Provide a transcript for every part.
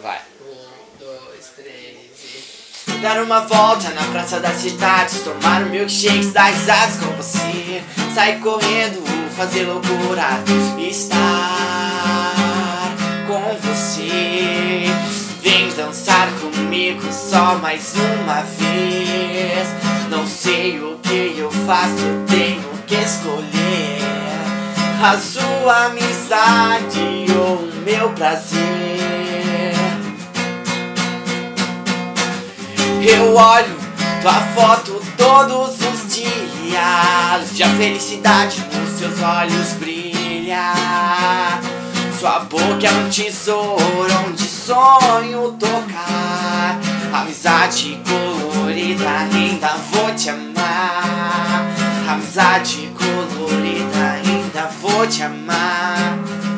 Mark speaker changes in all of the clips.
Speaker 1: Vai.
Speaker 2: 1, 2, 3 e...
Speaker 1: Dar uma volta na praça da cidade, tomar um milkshake, dar risadas com você, sair correndo, fazer loucura, estar com você. Vem dançar comigo só mais uma vez. Não sei o que eu faço, tenho que escolher a sua amizade ou o meu prazer. Eu olho tua foto todos os dias, e a felicidade nos seus olhos brilha. Sua boca é um tesouro onde sonho tocar. Amizade colorida, ainda vou te amar. Amizade colorida, ainda vou te amar.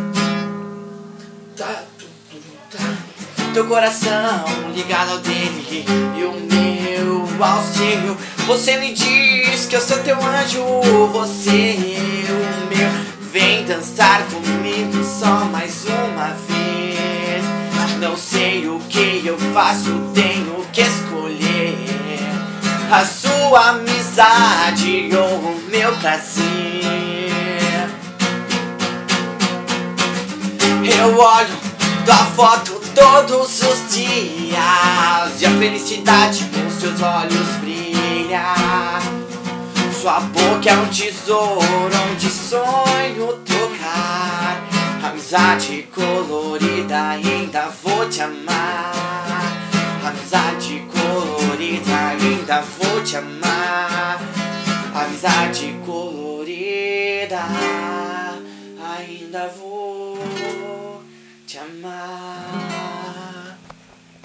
Speaker 1: Teu coração ligado ao dele e o meu ao seu. Você me diz que eu sou teu anjo, você o meu. Vem dançar comigo só mais uma vez. Não sei o que eu faço, tenho que escolher a sua amizade ou o meu prazer. Eu olho tua foto todos os dias, e a felicidade nos seus olhos brilha. Sua boca é um tesouro onde sonho tocar. Amizade colorida, ainda vou te amar. Amizade colorida, ainda vou te amar. Amizade colorida, ainda vou te amar.